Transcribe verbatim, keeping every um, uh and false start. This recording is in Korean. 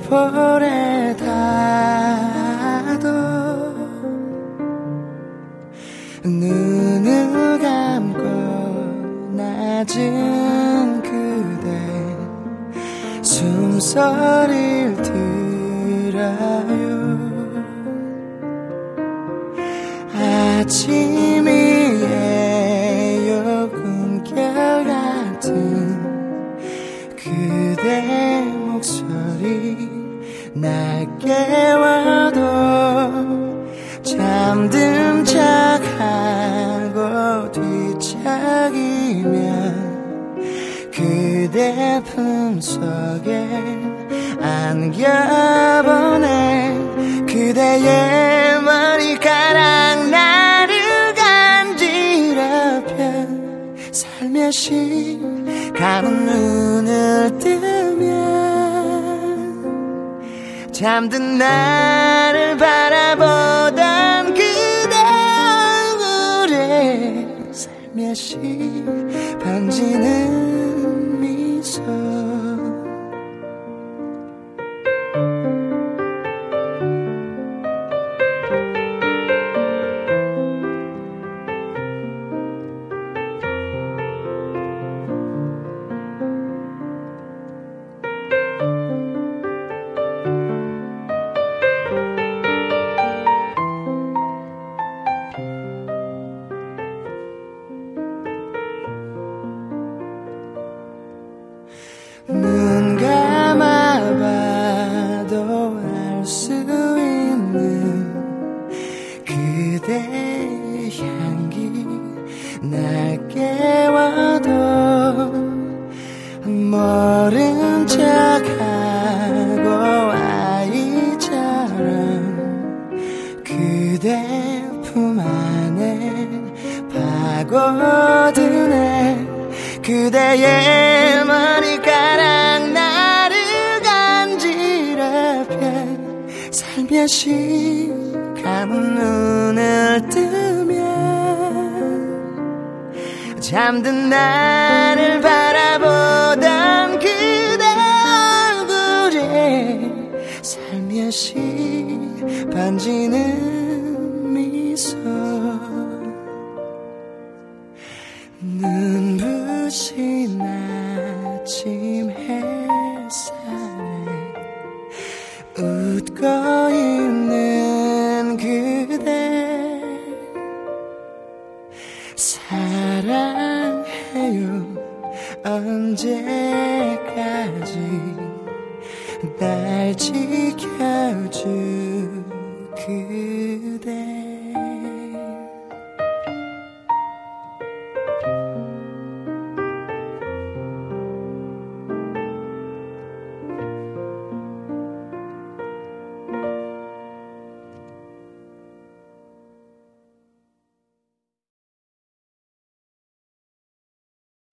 볼에 닿아도 눈을 감고 낮은 그대 숨소리를 들어요. 아침이에요. 꿈결 같은 그대 목소리 날 깨워도 잠든 척하고 뒤척이면 그대 품속에 안겨보네. 그대의 머리카락 나를 간지럽혀 살며시 감은 눈을 뜨면 잠든 나를 바라보던 그대 얼굴에 살며시 번지는 미소. 눈 감아봐도 알 수 있는 그대의 향기 날 깨워도 모른 척하고 아이처럼 그대 품 안에 파고드네. 그대의 머리카락 나를 간지럽혀 살며시 감은 눈을 뜨면 잠든 나를 바라보던 그대 얼굴에 살며시 번지는 미소. 눈부신 아침 햇살에 웃고 있는 그대 사랑해요. 언제까지 날 지켜줄 그대.